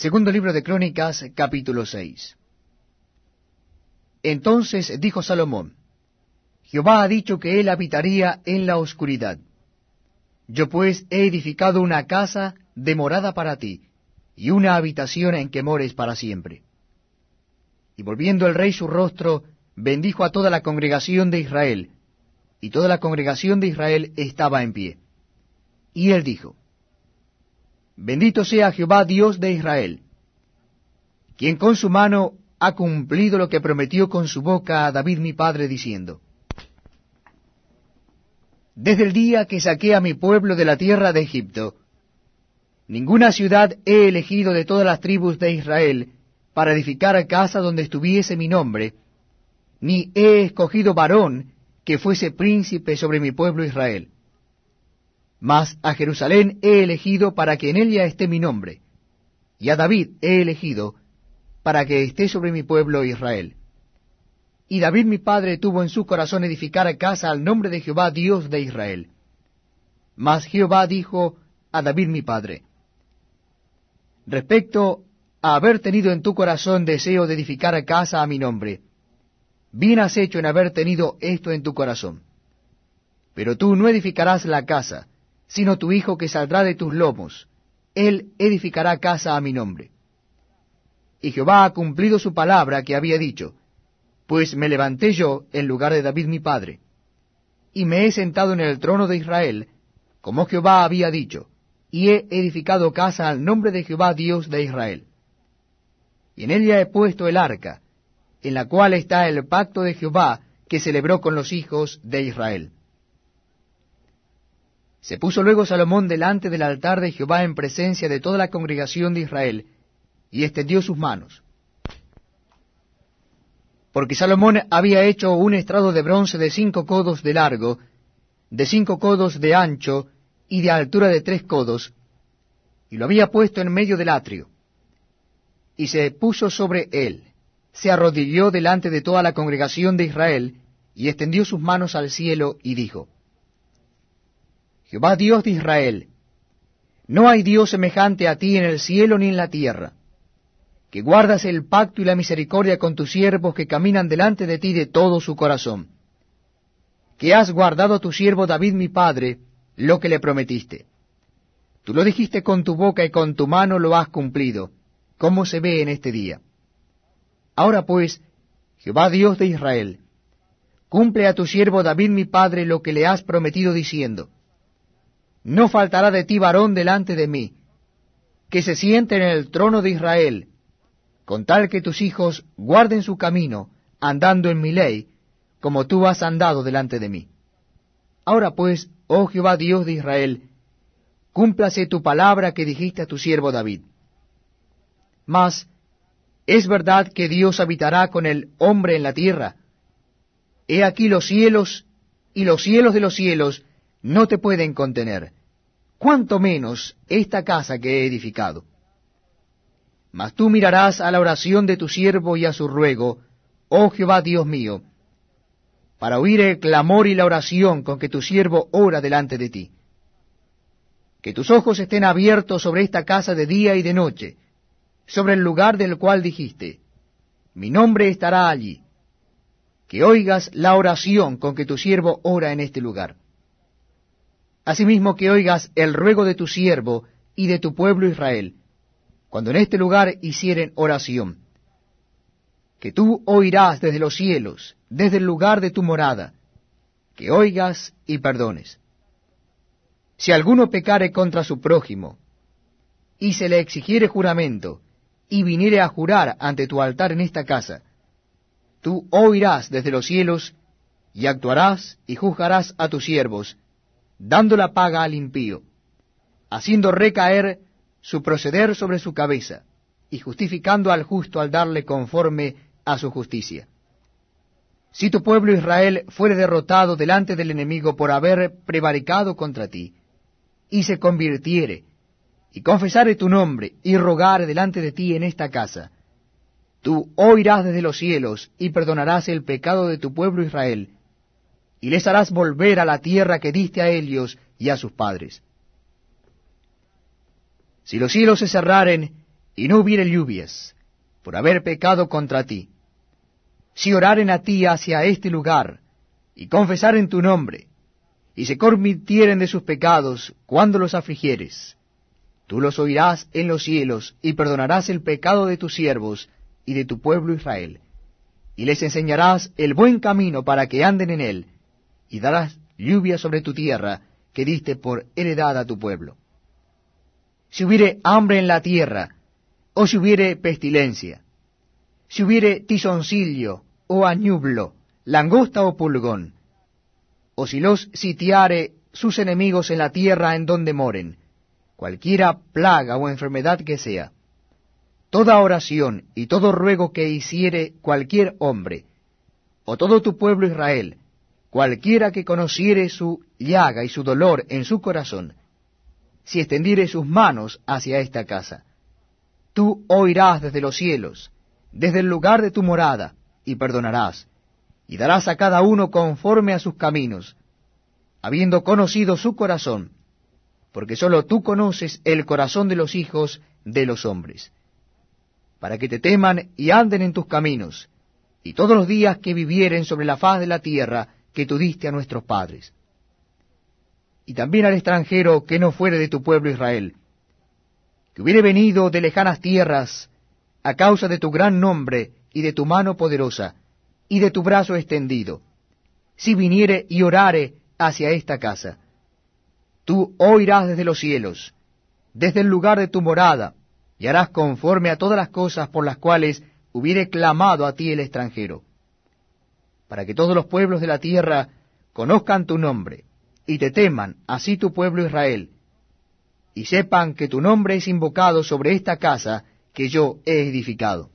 Segundo libro de Crónicas, capítulo 6. Entonces dijo Salomón: Jehová ha dicho que él habitaría en la oscuridad. Yo pues he edificado una casa de morada para ti, y una habitación en que mores para siempre. Y volviendo el rey su rostro, bendijo a toda la congregación de Israel, y toda la congregación de Israel estaba en pie. Y él dijo: Bendito sea Jehová Dios de Israel, quien con su mano ha cumplido lo que prometió con su boca a David mi padre, diciendo: Desde el día que saqué a mi pueblo de la tierra de Egipto, ninguna ciudad he elegido de todas las tribus de Israel para edificar casa donde estuviese mi nombre, ni he escogido varón que fuese príncipe sobre mi pueblo Israel. Mas a Jerusalén he elegido para que en ella esté mi nombre, y a David he elegido para que esté sobre mi pueblo Israel. Y David mi padre tuvo en su corazón edificar casa al nombre de Jehová Dios de Israel. Mas Jehová dijo a David mi padre: Respecto a haber tenido en tu corazón deseo de edificar casa a mi nombre, bien has hecho en haber tenido esto en tu corazón. Pero tú no edificarás la casa, sino tu hijo que saldrá de tus lomos, él edificará casa a mi nombre. Y Jehová ha cumplido su palabra que había dicho, pues me levanté yo en lugar de David mi padre, y me he sentado en el trono de Israel, como Jehová había dicho, y he edificado casa al nombre de Jehová Dios de Israel. Y en ella he puesto el arca, en la cual está el pacto de Jehová que celebró con los hijos de Israel. Se puso luego Salomón delante del altar de Jehová en presencia de toda la congregación de Israel, y extendió sus manos. Porque Salomón había hecho un estrado de bronce de 5 codos de largo, de 5 codos de ancho, y de altura de 3 codos, y lo había puesto en medio del atrio. Y se puso sobre él, se arrodilló delante de toda la congregación de Israel, y extendió sus manos al cielo, y dijo: Jehová Dios de Israel, no hay Dios semejante a ti en el cielo ni en la tierra, que guardas el pacto y la misericordia con tus siervos que caminan delante de ti de todo su corazón, que has guardado a tu siervo David mi padre lo que le prometiste. Tú lo dijiste con tu boca y con tu mano lo has cumplido, como se ve en este día. Ahora pues, Jehová Dios de Israel, cumple a tu siervo David mi padre lo que le has prometido diciendo: No faltará de ti varón delante de mí, que se siente en el trono de Israel, con tal que tus hijos guarden su camino, andando en mi ley, como tú has andado delante de mí. Ahora pues, oh Jehová Dios de Israel, cúmplase tu palabra que dijiste a tu siervo David. Mas, ¿es verdad que Dios habitará con el hombre en la tierra? He aquí los cielos, y los cielos de los cielos no te pueden contener, cuánto menos esta casa que he edificado. Mas tú mirarás a la oración de tu siervo y a su ruego, oh Jehová Dios mío, para oír el clamor y la oración con que tu siervo ora delante de ti. Que tus ojos estén abiertos sobre esta casa de día y de noche, sobre el lugar del cual dijiste: Mi nombre estará allí. Que oigas la oración con que tu siervo ora en este lugar. Asimismo que oigas el ruego de tu siervo y de tu pueblo Israel, cuando en este lugar hicieren oración. Que tú oirás desde los cielos, desde el lugar de tu morada, que oigas y perdones. Si alguno pecare contra su prójimo, y se le exigiere juramento, y viniere a jurar ante tu altar en esta casa, tú oirás desde los cielos, y actuarás y juzgarás a tus siervos, dando la paga al impío, haciendo recaer su proceder sobre su cabeza, y justificando al justo al darle conforme a su justicia. Si tu pueblo Israel fuere derrotado delante del enemigo por haber prevaricado contra ti, y se convirtiere, y confesare tu nombre, y rogare delante de ti en esta casa, tú oirás desde los cielos, y perdonarás el pecado de tu pueblo Israel, y les harás volver a la tierra que diste a ellos y a sus padres. Si los cielos se cerraren, y no hubiere lluvias, por haber pecado contra ti, si oraren a ti hacia este lugar, y confesaren tu nombre, y se convirtieren de sus pecados cuando los afligieres, tú los oirás en los cielos, y perdonarás el pecado de tus siervos y de tu pueblo Israel, y les enseñarás el buen camino para que anden en él, y darás lluvia sobre tu tierra, que diste por heredad a tu pueblo. Si hubiere hambre en la tierra, o si hubiere pestilencia, si hubiere tizoncillo, o añublo, langosta o pulgón, o si los sitiare sus enemigos en la tierra en donde moren, cualquiera plaga o enfermedad que sea, toda oración y todo ruego que hiciere cualquier hombre, o todo tu pueblo Israel, cualquiera que conociere su llaga y su dolor en su corazón, si extendiere sus manos hacia esta casa, tú oirás desde los cielos, desde el lugar de tu morada, y perdonarás, y darás a cada uno conforme a sus caminos, habiendo conocido su corazón, porque sólo tú conoces el corazón de los hijos de los hombres, para que te teman y anden en tus caminos, y todos los días que vivieren sobre la faz de la tierra que tú diste a nuestros padres. Y también al extranjero que no fuere de tu pueblo Israel, que hubiere venido de lejanas tierras, a causa de tu gran nombre y de tu mano poderosa, y de tu brazo extendido, si viniere y orare hacia esta casa, tú oirás desde los cielos, desde el lugar de tu morada, y harás conforme a todas las cosas por las cuales hubiere clamado a ti el extranjero, para que todos los pueblos de la tierra conozcan tu nombre, y te teman, así tu pueblo Israel, y sepan que tu nombre es invocado sobre esta casa que yo he edificado.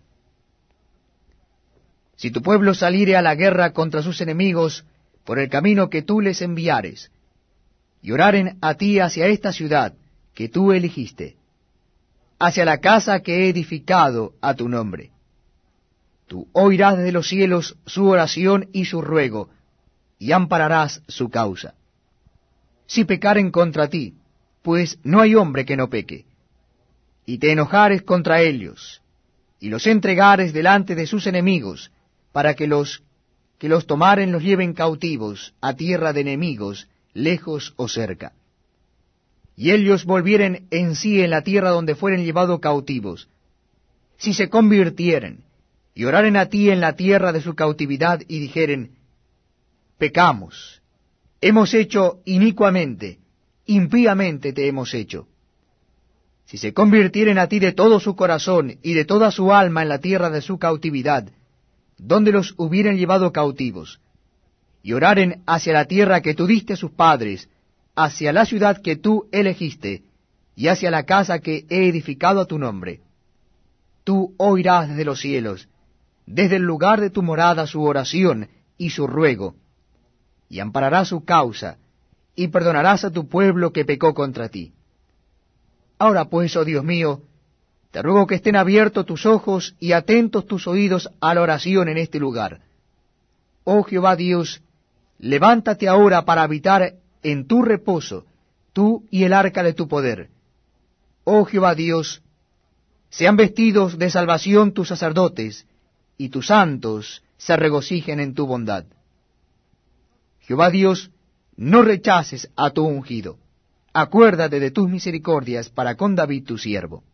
Si tu pueblo saliere a la guerra contra sus enemigos por el camino que tú les enviares, y oraren a ti hacia esta ciudad que tú elegiste, hacia la casa que he edificado a tu nombre, tú oirás desde los cielos su oración y su ruego, y ampararás su causa. Si pecaren contra ti, pues no hay hombre que no peque, y te enojares contra ellos, y los entregares delante de sus enemigos, para que los tomaren los lleven cautivos a tierra de enemigos, lejos o cerca. Y ellos volvieren en sí en la tierra donde fueren llevados cautivos, si se convirtieren, y oraren a ti en la tierra de su cautividad, y dijeren, pecamos, hemos hecho inicuamente, impíamente te hemos hecho. Si se convirtieren a ti de todo su corazón y de toda su alma en la tierra de su cautividad, donde los hubieren llevado cautivos, y oraren hacia la tierra que tú diste a sus padres, hacia la ciudad que tú elegiste, y hacia la casa que he edificado a tu nombre, tú oirás desde los cielos, desde el lugar de tu morada su oración y su ruego, y ampararás su causa, y perdonarás a tu pueblo que pecó contra ti. Ahora pues, oh Dios mío, te ruego que estén abiertos tus ojos y atentos tus oídos a la oración en este lugar. Oh Jehová Dios, levántate ahora para habitar en tu reposo, tú y el arca de tu poder. Oh Jehová Dios, sean vestidos de salvación tus sacerdotes, y tus santos se regocijen en tu bondad. Jehová Dios, no rechaces a tu ungido. Acuérdate de tus misericordias para con David tu siervo.